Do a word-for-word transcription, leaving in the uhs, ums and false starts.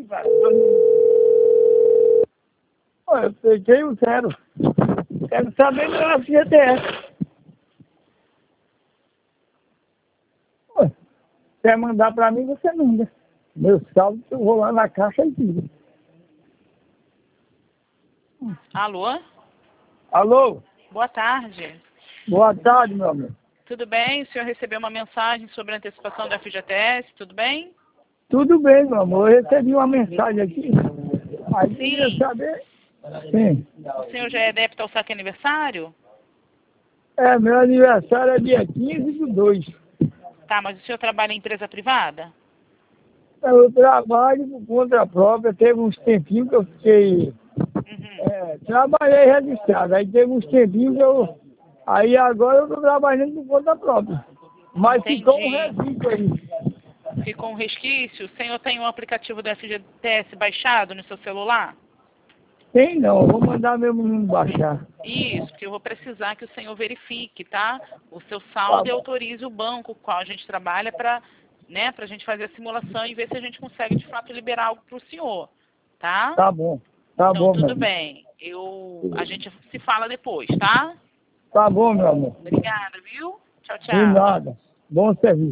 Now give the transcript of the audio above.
Olha, eu peguei o zero. Quero saber meu F G T S. Ué, quer mandar pra mim, você manda. Meu saldo, eu vou lá na caixa e tiro. Alô? Alô? Boa tarde. Boa tarde, meu amigo. Tudo bem? O senhor recebeu uma mensagem sobre a antecipação do F G T S, tudo bem? Tudo bem, meu amor. Eu recebi uma mensagem aqui. Aí queria Sim. saber. Sim. O senhor já é adepto ao saque aniversário? É, meu aniversário é dia quinze do dois. Tá, mas o senhor trabalha em empresa privada? Eu trabalho por conta própria. Teve uns tempinhos que eu fiquei. Uhum. É, trabalhei registrado. Aí teve uns tempinhos que eu. Aí agora eu estou trabalhando por conta própria. Mas ficou um Entendi. resíduo aí. Ficou um resquício? O senhor tem o aplicativo do F G T S baixado no seu celular? Tem não, eu vou mandar meu menino baixar. Isso, porque eu vou precisar que o senhor verifique, tá? O seu Tá saldo e bom. autorize o banco com o qual a gente trabalha para, né, pra gente fazer a simulação e ver se a gente consegue de fato liberar algo para o senhor, tá? Tá bom. Tá Então bom, meu tudo amor. bem. Eu, a gente se fala depois, tá? Tá bom, meu amor. Obrigada, viu? Tchau, De tchau. nada. Bom serviço.